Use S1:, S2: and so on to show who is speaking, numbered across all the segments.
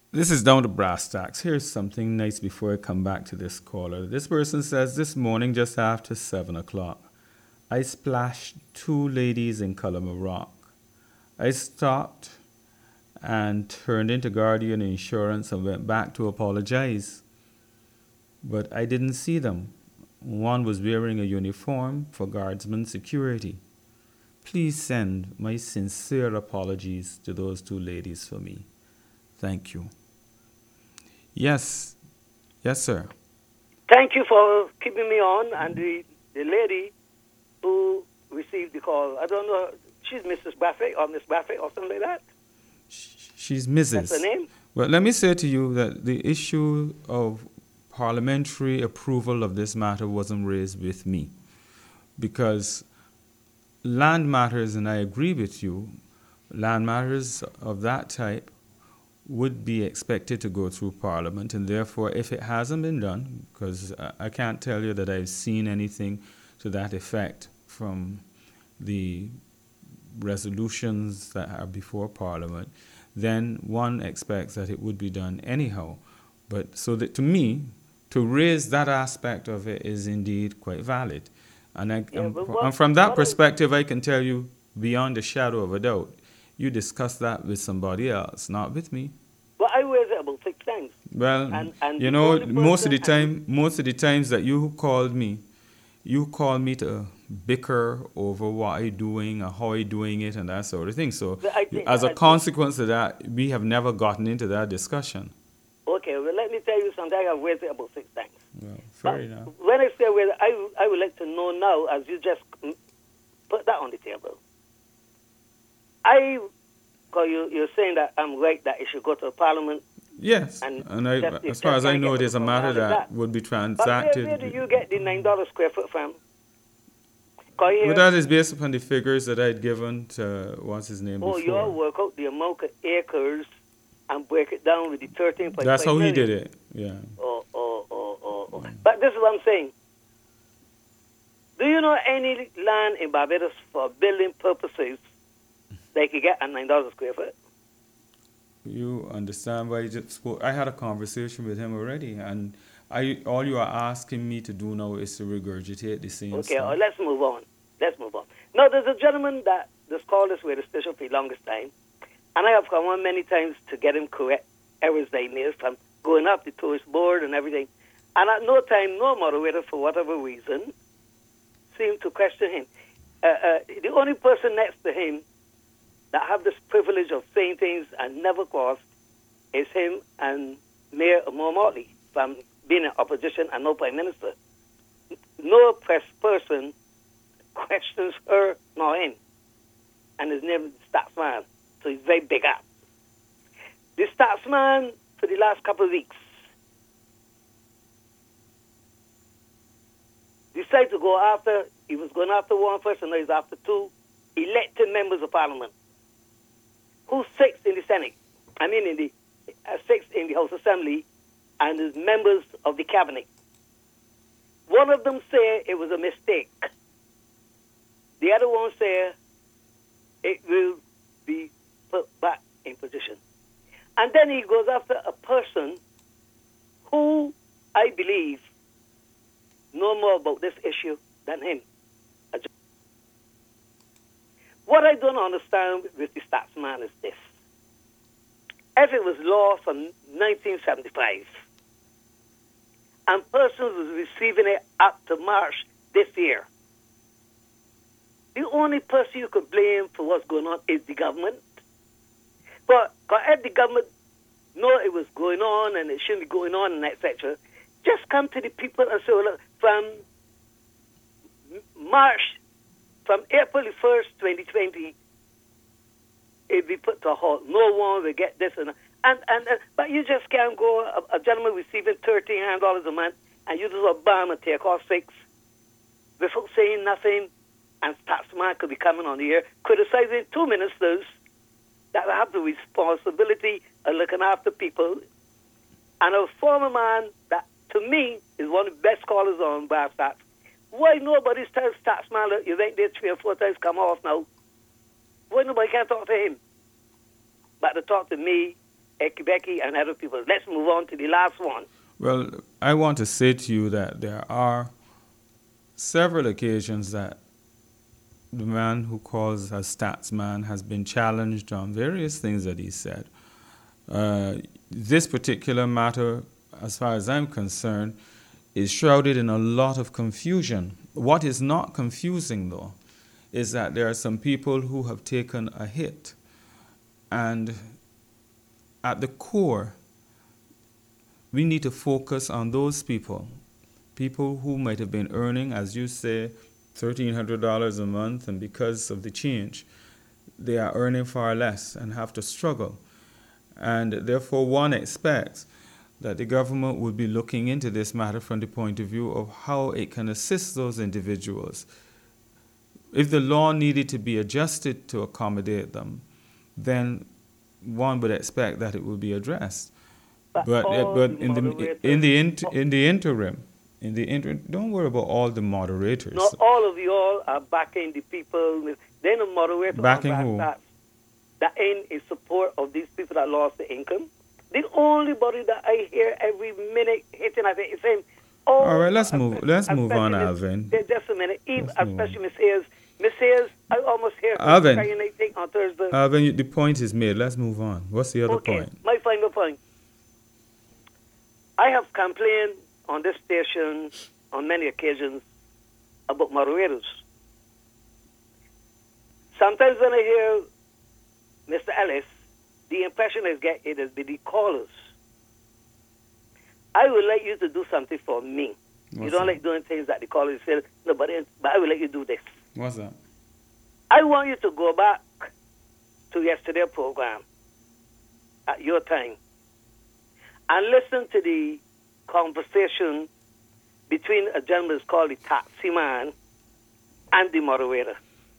S1: This is down to brass tacks. Here's something nice before I come back to this caller. This person says this morning, just after 7 o'clock, I splashed two ladies in Column Rock. I stopped and turned into Guardian Insurance and went back to apologize. But I didn't see them. One was wearing a uniform for guardsman security. Please send my sincere apologies to those two ladies for me. Thank you. Yes. Yes, sir.
S2: Thank you for keeping me on. And the lady who received the call, I don't know, she's Mrs. Bradford or Miss Bradford or something like that.
S1: She's Mrs.
S2: That's her name?
S1: Well, let me say to you that the issue of parliamentary approval of this matter wasn't raised with me because land matters, and I agree with you, land matters of that type would be expected to go through Parliament, and therefore, if it hasn't been done, because I can't tell you that I've seen anything to that effect from the resolutions that are before Parliament, then one expects that it would be done anyhow. But so that to me, to raise that aspect of it is indeed quite valid. And from that perspective, I can tell you beyond a shadow of a doubt, you discuss that with somebody else, not with me.
S2: Well, I raised it about 6 times.
S1: Well,
S2: and
S1: you know, most of the times that you call me to bicker over what I doing or how I doing it and that sort of thing. So, as a consequence of that, we have never gotten into that discussion.
S2: Okay, well, let me tell you something. I've raised it about 6 times.
S1: Well, fair enough.
S2: When I say whether I would like to know now, as you just put that on the table. You're saying that I'm right that it should go to Parliament.
S1: Yes, and as far as I know, there's a matter that would be transacted.
S2: But where do you get the $9 square foot from?
S1: Well, that is based upon the figures that I'd given to, what's his name before.
S2: Oh, you all work out the amount of acres and break it down with the 13.5
S1: That's how
S2: million.
S1: he did it, yeah.
S2: Oh. But this is what I'm saying. Do you know any land in Barbados for building purposes they could get at $9 a square foot?
S1: You understand why you just spoke? I had a conversation with him already, and all you are asking me to do now is to regurgitate the same stuff.
S2: Okay, let's move on. Now, there's a gentleman that has called us with the station for the longest time, and I have come on many times to get him correct errors they made from going up the tourist board and everything. And at no time, no moderator, for whatever reason, seemed to question him. The only person next to him that have this privilege of saying things and never crossed is him and Mayor Moore Motley from being in opposition and no Prime Minister. No press person questions her nor him. And his name is Statsman, so he's very big up. The Statsman, for the last couple of weeks, decided to go after, he was going after one person, now he's after two elected members of Parliament. Who's 6 in the Senate? I mean, 6 in the House Assembly, and is members of the cabinet. One of them say it was a mistake. The other one say it will be put back in position. And then he goes after a person who I believe know more about this issue than him. What I don't understand with the Statsman is this. If it was law from 1975, and persons was receiving it up to March this year, the only person you could blame for what's going on is the government. But if the government know it was going on and it shouldn't be going on and etc., just come to the people and say, well, look, from April 1st, 2020, it'll be put to a halt. No one will get this and but you just can't go, a gentleman receiving $1,300 a month, and you just Obama take off 6 without saying nothing, and Statsman could be coming on the air criticizing 2 ministers that have the responsibility of looking after people, and a former man that, to me, is one of the best callers on Brass Tacks. Why nobody tells Statsman, look, you think they 3 or 4 times come off now? Why nobody can't talk to him? But to talk to me Ekibeki and other people. Let's move on to the last one.
S1: Well, I want to say to you that there are several occasions that the man who calls as Statsman has been challenged on various things that he said. This particular matter, as far as I'm concerned, is shrouded in a lot of confusion. What is not confusing, though, is that there are some people who have taken a hit. And at the core, we need to focus on those people who might have been earning, as you say, $1,300 a month, and because of the change, they are earning far less and have to struggle. And therefore, one expects that the government would be looking into this matter from the point of view of how it can assist those individuals. If the law needed to be adjusted to accommodate them, then one would expect that it would be addressed. But in the interim, don't worry about all the moderators.
S2: Not all of you all are backing the people. Then the moderator
S1: backing who?
S2: That in support of these people that lost the income. The only body that I hear every minute hitting at it is saying, "Oh."
S1: All right, let's move on, Alvin.
S2: Just a minute. Especially Miss Hayes. Miss Hayes, I almost hear her
S1: Alvin.
S2: crying, I think, on Thursday.
S1: Alvin, the point is made. Let's move on. What's the other point?
S2: My final point. I have complained on this station on many occasions about moderators. Sometimes when I hear Mr. Ellis, the impression I get it is the callers. I would like you to do something for me. You don't like doing things that the callers say, no, but I would like you to do this.
S1: What's that?
S2: I want you to go back to yesterday's program at your time and listen to the conversation between a gentleman called the taxi man and the moderator.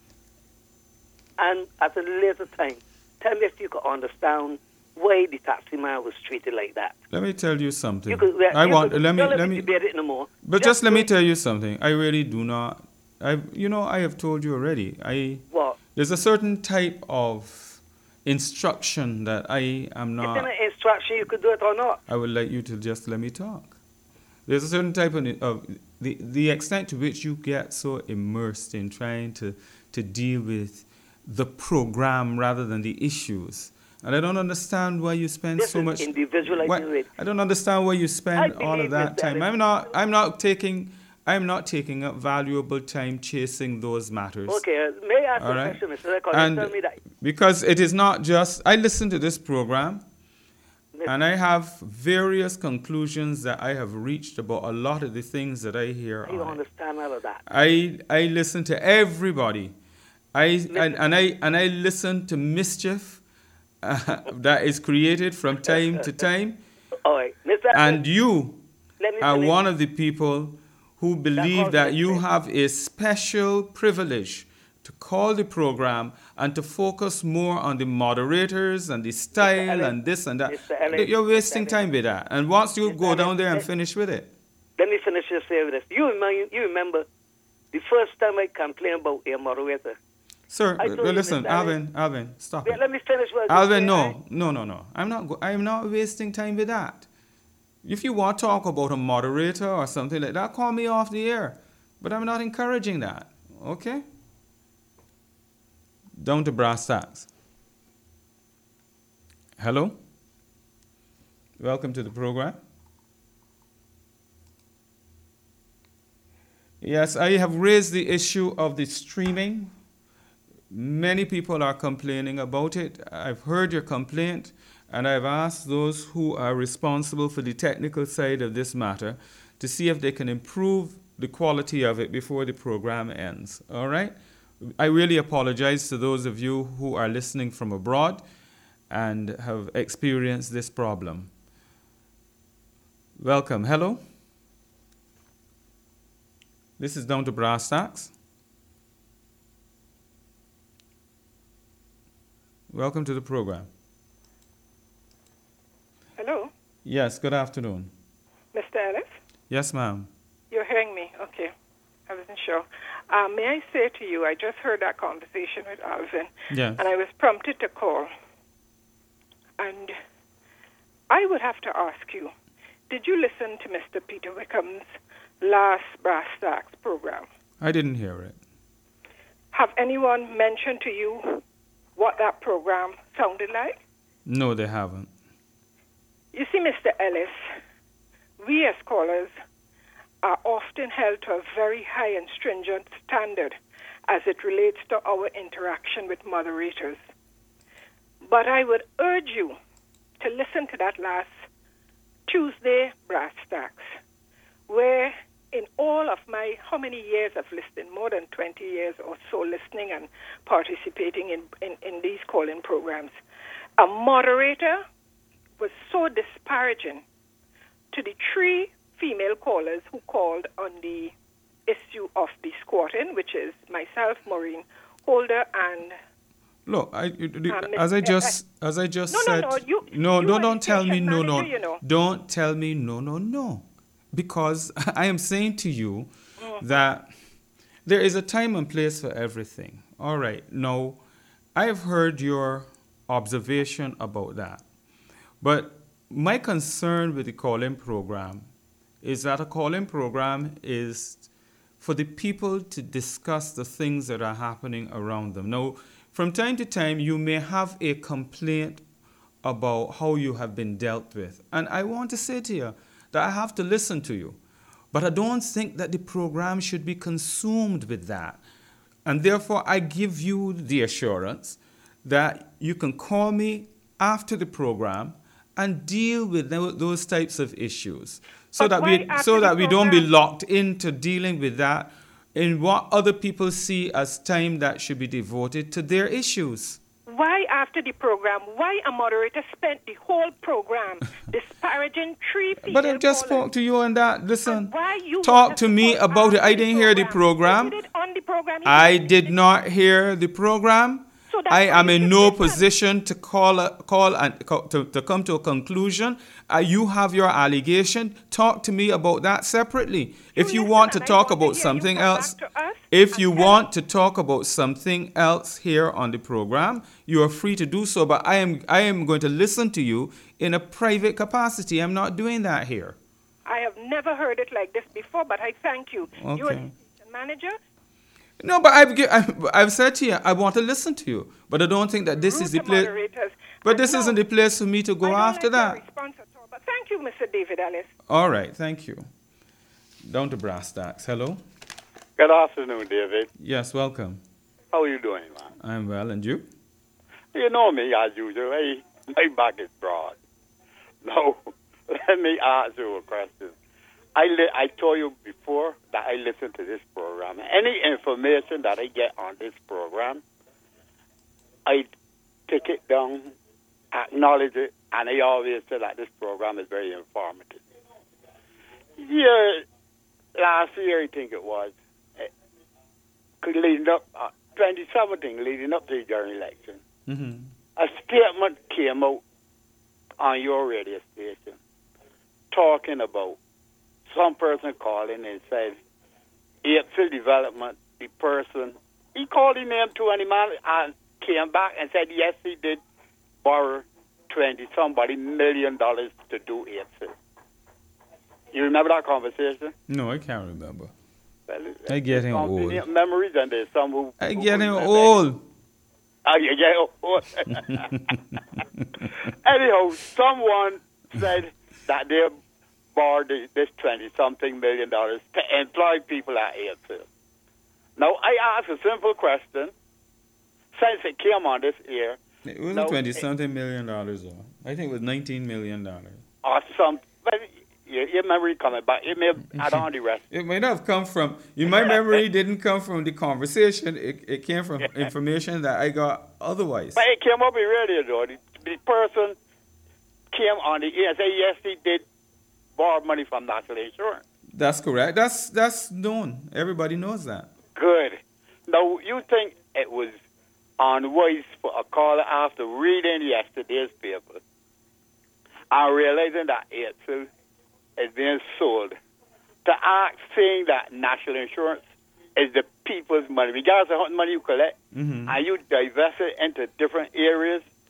S2: And at a later time, tell me if you could understand why the taxi man was treated like that.
S1: Let me tell you something.
S2: Let me debate it no more.
S1: But just let me tell you something. I really do not. I have told you already.
S2: What?
S1: There's a certain type of instruction that I am not.
S2: It's an instruction. You could do it or not.
S1: I would like you to just let me talk. There's a certain type of the extent to which you get so immersed in trying to deal with the program rather than the issues. And I don't understand why you spend so much.
S2: Individualizing.
S1: I don't understand why you spend all of that time. I'm not taking up valuable time chasing those matters.
S2: Okay, may I ask a question, Mr. Record? Tell me that.
S1: Because it is not just, I listen to this program, and I have various conclusions that I have reached about a lot of the things that I hear.
S2: I don't understand all of that.
S1: I listen to everybody. I listen to mischief that is created from time to time.
S2: All right.
S1: And you are one of the people who believe that you have a special privilege to call the program and to focus more on the moderators and the style and this and that. You're wasting time with that. And once you go down there and finish with it.
S2: Let me finish this with this. You remember the first time I complained about a moderator.
S1: Sir, listen, Alvin, stop it.
S2: Let me finish what
S1: Alvin, no. I'm not wasting time with that. If you want to talk about a moderator or something like that, call me off the air. But I'm not encouraging that. Okay? Down to brass tacks. Hello? Welcome to the program. Yes, I have raised the issue of the streaming. Many people are complaining about it. I've heard your complaint, and I've asked those who are responsible for the technical side of this matter to see if they can improve the quality of it before the program ends. All right? I really apologize to those of you who are listening from abroad and have experienced this problem. Welcome. Hello? This is Down to Brass Tacks. Welcome to the program.
S3: Hello?
S1: Yes, good afternoon.
S3: Mr. Ellis?
S1: Yes, ma'am.
S3: You're hearing me? Okay. I wasn't sure. May I say to you, I just heard that conversation with Alvin.
S1: Yes.
S3: And I was prompted to call. And I would have to ask you, did you listen to Mr. Peter Wickham's last Brass Tacks program?
S1: I didn't hear it.
S3: Have anyone mentioned to you what that program sounded like?
S1: No, they haven't.
S3: You see, Mr. Ellis, we as callers are often held to a very high and stringent standard as it relates to our interaction with moderators. But I would urge you to listen to that last Tuesday Brass Tacks, where in all of my, how many years of listening, more than 20 years or so listening and participating in these call-in programs, a moderator was so disparaging to the 3 female callers who called on the issue of the squatting, which is myself, Maureen Holder, and
S1: look, as I just said, don't tell me no. Don't tell me no, because I am saying to you that there is a time and place for everything. All right, now I have heard your observation about that, but my concern with the call-in program is that a call-in program is for the people to discuss the things that are happening around them. Now, from time to time, you may have a complaint about how you have been dealt with. And I want to say to you that I have to listen to you. But I don't think that the program should be consumed with that. And therefore, I give you the assurance that you can call me after the program and deal with those types of issues, so that we don't be locked into dealing with that in what other people see as time that should be devoted to their issues.
S3: Why after the program? Why a moderator spent the whole program disparaging 3 people?
S1: But I just spoke to you on that. Listen, talk to me about it. I didn't hear the program. I did not hear the program. I am in no position to call and to come to a conclusion. You have your allegation. Talk to me about that separately. If you want to talk about something else, here on the program, you are free to do so. But I am going to listen to you in a private capacity. I'm not doing that here.
S3: I have never heard it like this before, but I thank you.
S1: Okay.
S3: You're the manager.
S1: No, but I've said to you, I want to listen to you, but I don't think that this is the place. But this isn't the place for me to go after that.
S3: Your response at all, but thank you, Mr. David Ellis.
S1: All right, thank you. Down to Brass Tacks. Hello.
S4: Good afternoon, David.
S1: Yes, welcome.
S4: How are you doing, man?
S1: I'm well, and you?
S4: You know me as usual. My back is broad. Now, let me ask you a question. I told you before that I listen to this program. Any information that I get on this program, I take it down, acknowledge it, and I always say that this program is very informative. Last year, I think it was, leading up, 2017, leading up to the general election, a statement came out on your radio station talking about some person calling and said, Apesville Development, the person, he called his name to an man and came back and said, yes, he did borrow $20 million to do Apesville. You remember that conversation?
S1: No, I can't remember.
S4: Well,
S1: I get him old.
S4: Memories, and there's some who...
S1: I get him old.
S4: You get old. Anyhow, someone said that they borrowed this $20-something million to employ people at Apesville. Now, I ask a simple question. Since it came on this air...
S1: It wasn't $20-something million, though. I think it was $19 million.
S4: Or some... But your memory coming back. It may have add on the rest.
S1: It might have come from... My memory didn't come from the conversation. It came from information that I got otherwise.
S4: But it came up in radio, though. The person came on the air and said, yes, he did borrow money from National Insurance.
S1: That's correct. That's known. Everybody knows that.
S4: Good. Now, you think it was unwise for a caller after reading yesterday's paper and realizing that Apesville is being sold to ask, saying that National Insurance is the people's money, regardless of how much money you collect, and you divest it into different areas, it is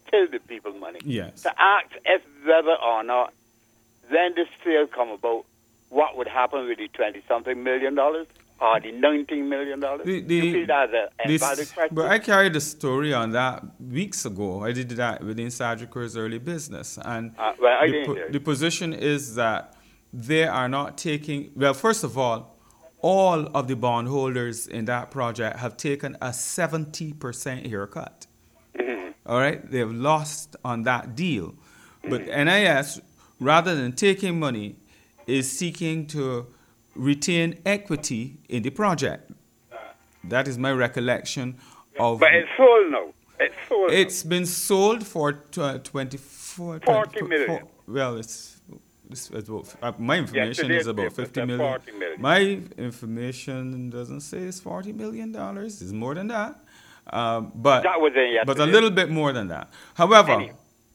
S4: still the people's money.
S1: Yes.
S4: To ask if whether or not when this sale come about, what would happen with the 20-something million dollars or the $19 million? You see that as a valid question?
S1: But I carried a story on that weeks ago. I did that within Sagicur's early business. And the position is that they are not taking, well, first of all of the bondholders in that project have taken a 70% haircut. Mm-hmm. All right? They've lost on that deal. But NIS, rather than taking money, is seeking to retain equity in the project. That is my recollection of...
S4: But it's sold now.
S1: It's been sold for 24...
S4: 40 million.
S1: Well, it's about, my information is about 50 million.
S4: 40 million.
S1: My information doesn't say it's $40 million. It's more than that. But
S4: that was
S1: a little bit more than that. However,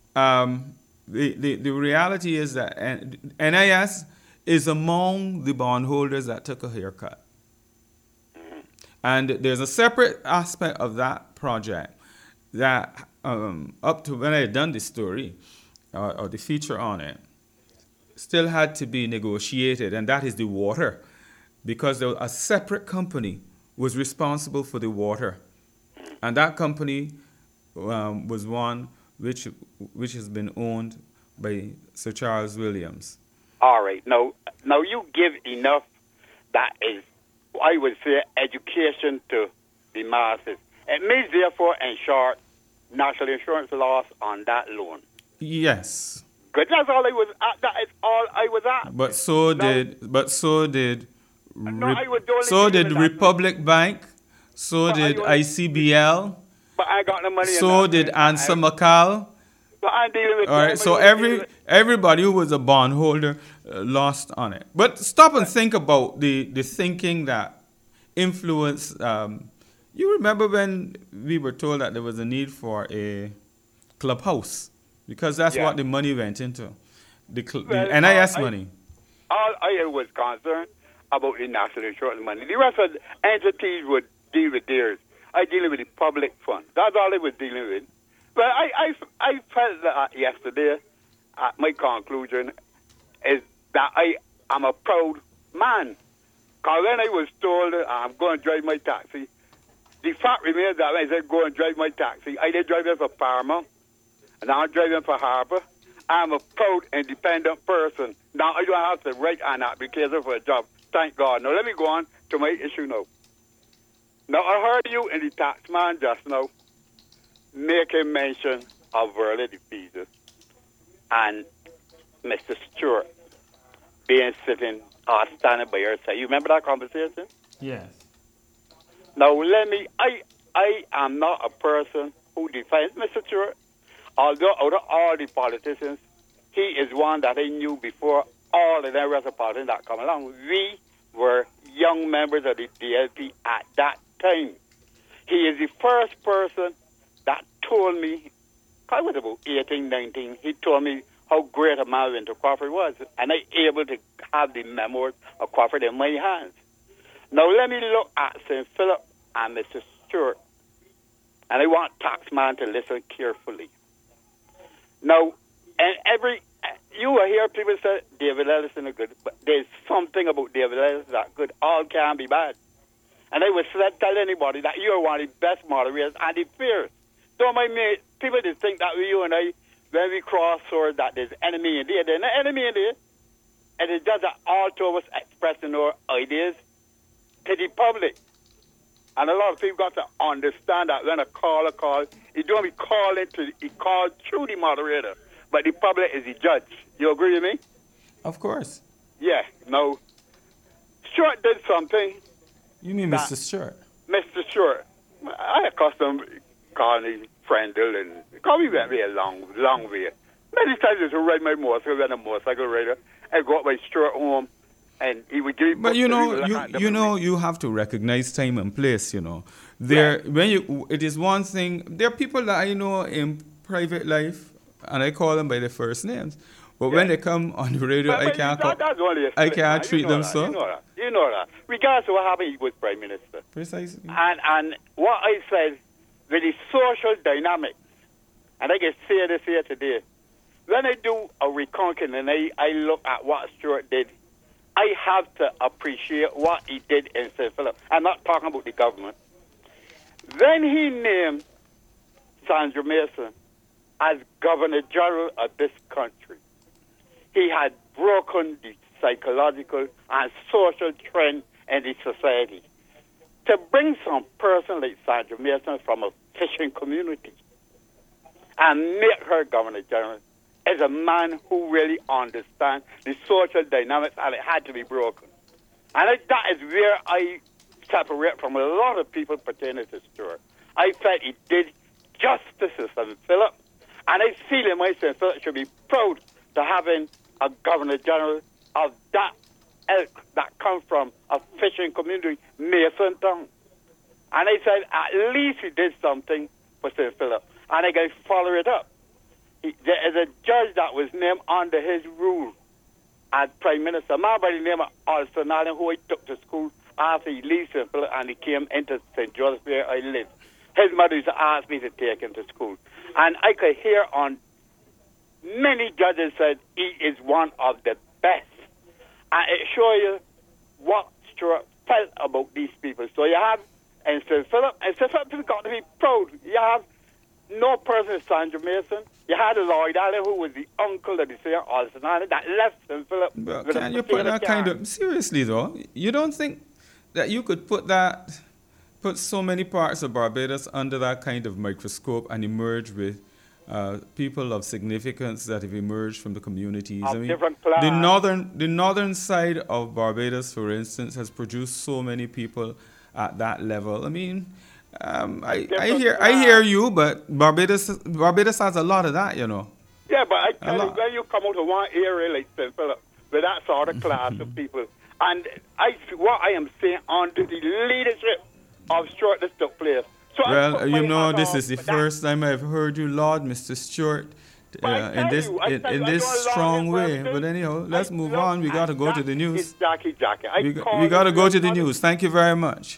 S1: the reality is that NIS is among the bondholders that took a haircut. Mm-hmm. And there's a separate aspect of that project that up to when I had done the story or the feature on it, still had to be negotiated, and that is the water, because a separate company was responsible for the water, and that company was one which has been owned by Sir Charles Williams.
S4: All right. Now you give enough, that is, I would say, education to the masses. It may therefore ensure national insurance loss on that loan.
S1: Yes.
S4: Good. That's all I was at. That is all I was at.
S1: But so did Republic Bank. So did ICBL.
S4: But I got the money.
S1: So did Ansa McCall.
S4: But I'm dealing with.
S1: All right. So everybody who was a bondholder lost on it. But stop and think about the thinking that influenced. You remember when we were told that there was a need for a clubhouse? Because that's what the money went into, the NIS money.
S4: All I was concerned about the national insurance money. The rest of the entities would deal with theirs. I deal with the public fund. That's all I was dealing with. But I felt that yesterday, my conclusion is that I am a proud man. Because when I was told I'm going to drive my taxi, the fact remains that when I said go and drive my taxi, I did drive it for Paramount. And now I'm driving for Harbour. I'm a proud, independent person. Now I don't have to write an application for a job. Thank God. Now let me go on to my issue now. Now I heard you in the taxman just now making mention of Verla Defeater and Mr. Stewart being sitting or standing by your side. You remember that conversation?
S1: Yes.
S4: Now I am not a person who defends Mr. Stewart. Although out of all the politicians, he is one that I knew before all of the rest of the politicians that come along. We were young members of the DLP at that time. He is the first person that told me, I was about 18, 19, he told me how great a man Winter Crawford was. And I able to have the memoirs of Crawford in my hands. Now let me look at St. Philip and Mr. Stewart. And I want Taxman to listen carefully. Now, and you will hear people say David Ellison is good, but there's something about David Ellison that good. All can be bad. And I would tell anybody that you are one of the best moderators and the fierce. Don't mind me, people just think that you and I, when we cross swords, that there's enemy in there. There's no enemy in there. And it's just that all two of us expressing our ideas to the public. And a lot of people got to understand that when a caller calls, he don't be calling he called through the moderator, but the public is the judge. You agree with me?
S1: Of course.
S4: Yeah. Now, Stewart did something.
S1: You mean Mr. Stewart?
S4: Mr. Stewart. I accustomed calling him Friendle, and because we went a long way. Many times I used to ride my motorcycle when I'm a motorcycle rider. I go up by Stewart home. And he would give.
S1: But you have to recognize time and place. It is one thing. There are people that I know in private life, and I call them by their first names. But when they come on the radio, I can't treat them so.
S4: You know that. Regardless of what happened, he was Prime Minister.
S1: Precisely.
S4: And what I said with the social dynamics and I can say this here today. When I do a recounting and I look at what Stuart did, I have to appreciate what he did in St. Philip. I'm not talking about the government. When he named Sandra Mason as Governor General of this country, he had broken the psychological and social trend in the society. To bring some person like Sandra Mason from a fishing community and make her Governor General is a man who really understands the social dynamics, and it had to be broken. And that is where I separate from a lot of people pertaining to Stuart. I felt he did justice to St. Philip, and I feel in my St. Philip should be proud to having a Governor General of that ilk that comes from a fishing community, Mason Town. And I said, at least he did something for St. Philip, and I can follow it up. There is a judge that was named under his rule as Prime Minister, a man by the name of Alston Allen, who I took to school after he left St. Philip and he came into St. Joseph where I live. His mother used to ask me to take him to school. And I could hear on many judges said he is one of the best. And it shows you what Stuart felt about these people. So you have in St. Philip, and St. Philip has got to be proud. You have no person is Sandra Mason. You had Lloyd Allen, who was the uncle of the Sir Alston Allen, that left St. Philip.
S1: But can you put that kind of... Seriously, though, you don't think that you could put so many parts of Barbados under that kind of microscope and emerge with people of significance that have emerged from the communities?
S4: I mean, the
S1: northern side of Barbados, for instance, has produced so many people at that level. I mean... I hear you, but Barbados has a lot of that, you know.
S4: Yeah, but I tell you, when you come out of one area like St. Philip, with that sort of class of people, and what I am saying under the leadership of Stuart, this took place. So
S1: well, you know, this is the first time I've heard you laud Mr. Stuart in this strong way. But anyhow, let's move on. We got to go to the news.
S4: Jackie.
S1: We got to go to the news. Thank you very much.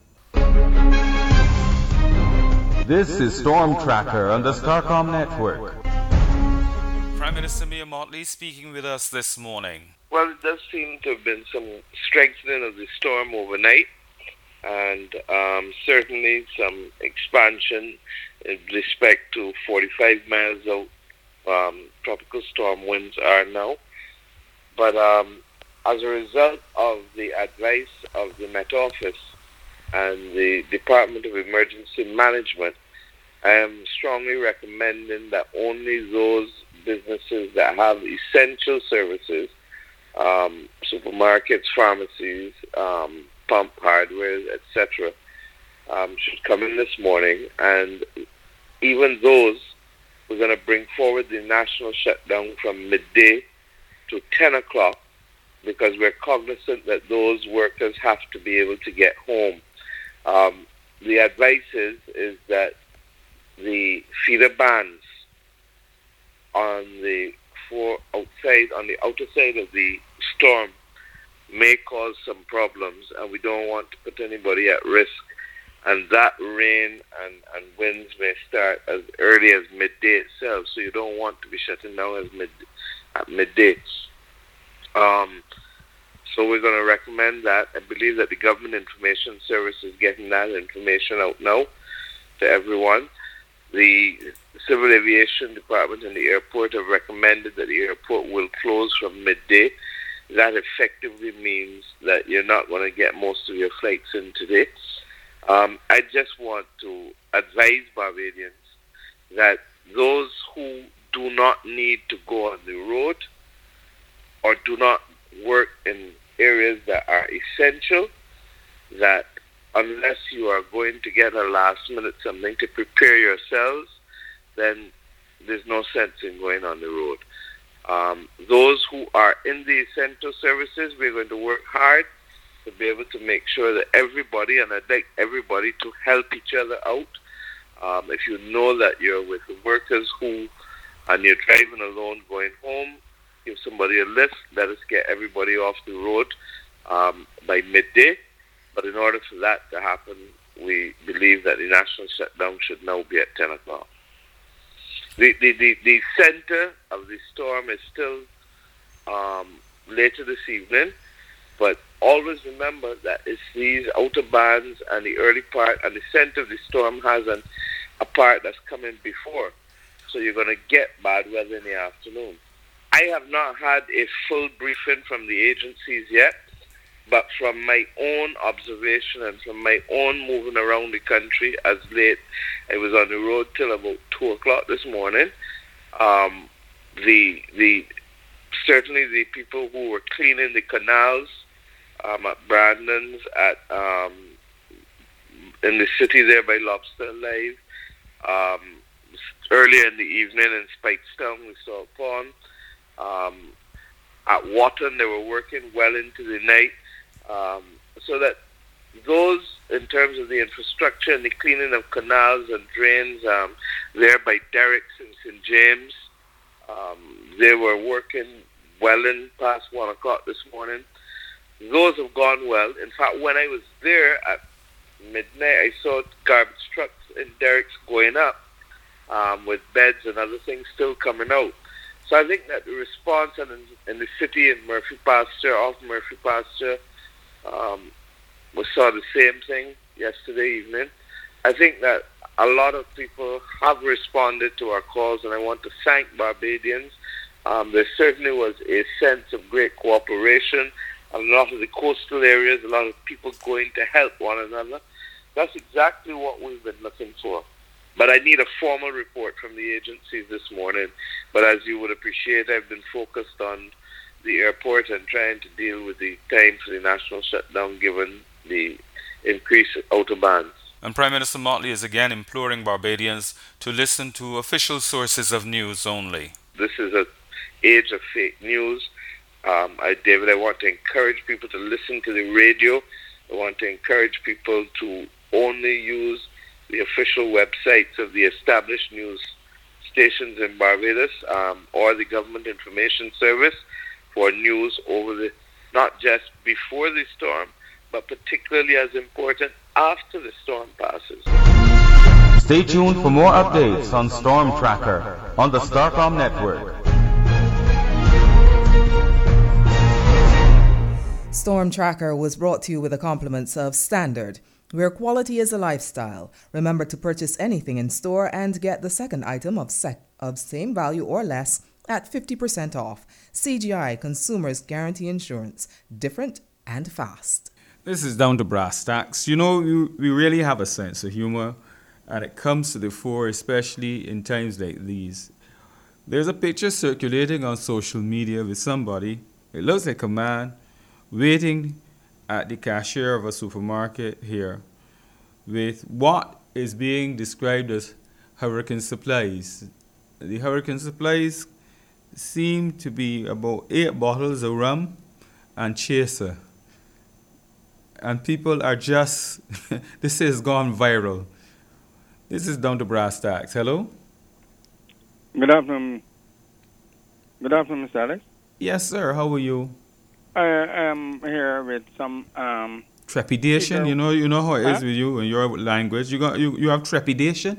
S5: This is Storm Tracker on the Starcom Network.
S1: Prime Minister Mia Mottley speaking with us this morning.
S6: Well, it does seem to have been some strengthening of the storm overnight, and certainly some expansion in respect to 45 miles out tropical storm winds are now. But as a result of the advice of the Met Office and the Department of Emergency Management, I am strongly recommending that only those businesses that have essential services, supermarkets, pharmacies, pump hardware, etc., should come in this morning. And even those, we're going to bring forward the national shutdown from midday to 10 o'clock, because we're cognizant that those workers have to be able to get home. The advice is that the feeder bands on the outer side of the storm may cause some problems, and we don't want to put anybody at risk. And that rain and winds may start as early as midday itself, so you don't want to be shutting down at midday. So we're going to recommend that. I believe that the Government Information Service is getting that information out now to everyone. The Civil Aviation Department and the airport have recommended that the airport will close from midday. That effectively means that you're not going to get most of your flights in today. I just want to advise Barbadians that those who do not need to go on the road or do not work in areas that are essential, that unless you are going to get a last minute something to prepare yourselves, then there's no sense in going on the road. Those who are in the essential services, we're going to work hard to be able to make sure that everybody, and I'd like everybody to help each other out. If you know that you're with the workers and you're driving alone going home, give somebody a lift. Let us get everybody off the road by midday. But in order for that to happen, we believe that the national shutdown should now be at 10 o'clock. The center of the storm is still later this evening, but always remember that it's these outer bands and the early part and the center of the storm has a part that's coming before. So you're going to get bad weather in the afternoon. I have not had a full briefing from the agencies yet, but from my own observation and from my own moving around the country as late, I was on the road till about 2 o'clock this morning. Certainly the people who were cleaning the canals at Brandon's, in the city there by Lobster Live, earlier in the evening in Spikestown, we saw a pond. At Wotton, they were working well into the night. So that those, in terms of the infrastructure and the cleaning of canals and drains, there by Derrick's and St. James, they were working well in past 1 o'clock this morning. Those have gone well. In fact, when I was there at midnight, I saw garbage trucks in Derrick's going up with beds and other things still coming out. So I think that the response in the city in Murphy Pasture, off Murphy Pasture, we saw the same thing yesterday evening. I think that a lot of people have responded to our calls, and I want to thank Barbadians. There certainly was a sense of great cooperation. A lot of the coastal areas, a lot of people going to help one another. That's exactly what we've been looking for. But I need a formal report from the agencies this morning. But as you would appreciate, I've been focused on the airport and trying to deal with the time for the national shutdown given the increased autobans.
S1: And Prime Minister Motley is again imploring Barbadians to listen to official sources of news only.
S6: This is an age of fake news. David, I want to encourage people to listen to the radio. I want to encourage people to only use the official websites of the established news stations in Barbados or the Government Information Service for news over not just before the storm, but particularly as important after the storm passes.
S5: Stay tuned for more updates on Storm Tracker on the Starcom Network.
S7: Storm Tracker was brought to you with the compliments of Standard, where quality is a lifestyle. Remember to purchase anything in store and get the second item of same value or less at 50% off. CGI, Consumers Guarantee Insurance. Different and fast.
S1: This is down to brass tacks. You know, we really have a sense of humor, and it comes to the fore, especially in times like these. There's a picture circulating on social media with somebody. It looks like a man waiting at the cashier of a supermarket here with what is being described as hurricane supplies. The hurricane supplies seem to be about 8 bottles of rum and chaser. And people are just, this has gone viral. This is down to brass tacks. Hello?
S8: Good afternoon. Good afternoon, Mr. Alex.
S1: Yes, sir. How are you?
S8: I am here with some
S1: trepidation. You know how it is with you and your language. You have trepidation?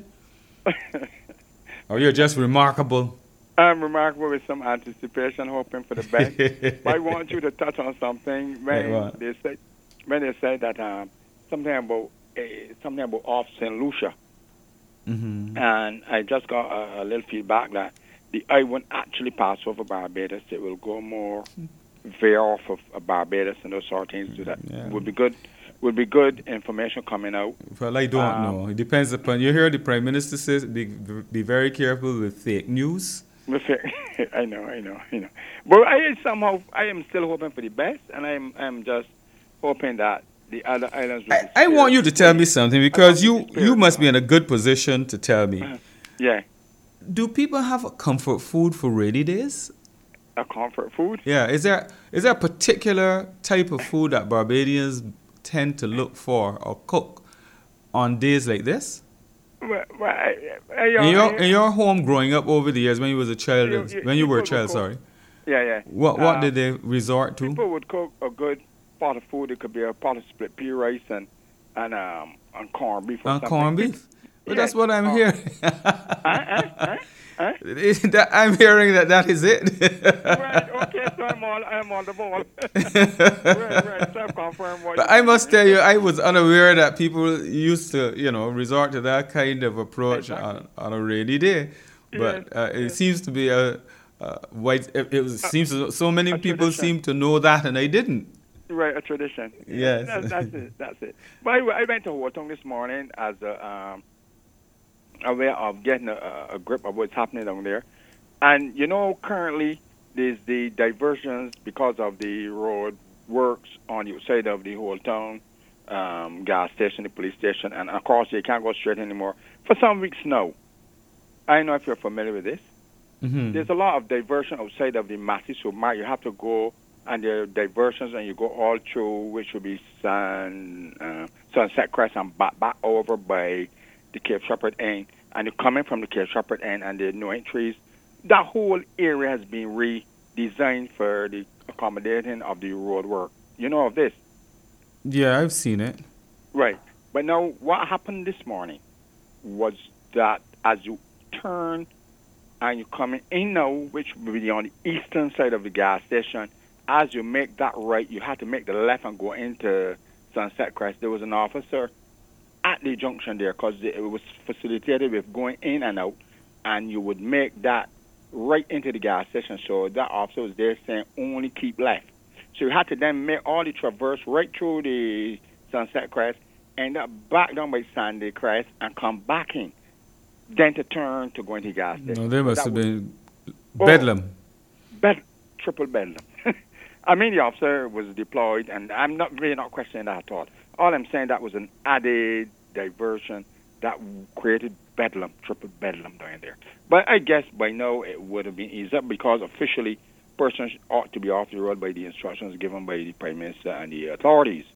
S1: Or you're just remarkable?
S8: I'm remarkable with some anticipation, hoping for the best. But I want you to touch on something when they say that something about off St. Lucia.
S1: Mm-hmm.
S8: And I just got a little feedback that the eye won't actually pass over Barbados. It will go more veer off of Barbados and those sort of things. So that would be good. Would be good information coming out.
S1: Well, I don't know. It depends upon. You hear the Prime Minister says be very careful with fake news.
S8: I know. But I am still hoping for the best, and I'm just hoping that the other islands will be
S1: I want you to tell me something, because you must be in a good position to tell me.
S8: Yeah.
S1: Do people have a comfort food for rainy days?
S8: A comfort food?
S1: Yeah. Is there a particular type of food that Barbadians tend to look for or cook on days like this? In your home growing up over the years, when you was a child,
S8: Yeah.
S1: What did they resort to?
S8: People would cook a good pot of food. It could be a pot of split pea rice and corned beef.
S1: And corned beef. But that's what I'm hearing.
S8: Huh?
S1: I'm hearing that is it.
S8: Right, okay, so I'm on the ball. right, so confirm what.
S1: But I must tell you, I was unaware that people used to, resort to that kind of approach on a rainy day. But it seems to be so many people seem to know that, and I didn't.
S8: Right, a tradition.
S1: Yes.
S8: That's it. But I went to Hotong this morning as a way of getting a grip of what's happening down there. And, currently there's the diversions because of the road works on the side of the whole town, gas station, the police station, and of course you can't go straight anymore for some weeks now. I don't know if you're familiar with this. Mm-hmm. There's a lot of diversion outside of the massive supermarket. You have to go, and there are diversions, and you go all through, which would be Sunset Crest and back over by the Cape Shepherd end, and you're coming from the Cape Shepherd end, and there are no entries. That whole area has been redesigned for the accommodating of the road work. You know of this?
S1: Yeah, I've seen it.
S8: Right. But now, what happened this morning was that as you turn and you're coming in now, which will be on the eastern side of the gas station, as you make that right, you have to make the left and go into Sunset Crest. There was an officer at the junction there because it was facilitated with going in and out, and you would make that right into the gas station. So that officer was there saying only keep left. So you had to then make all the traverse right through the Sunset Crest, end up back down by Sandy Crest, and come back in. Then to turn to go into the gas station.
S1: No, there must have been bedlam.
S8: Triple bedlam. I mean, the officer was deployed, and I'm not questioning that at all. All I'm saying, that was an added diversion that created bedlam, triple bedlam down there. But I guess by now it would have been eased up because officially persons ought to be off the road by the instructions given by the Prime Minister and the authorities.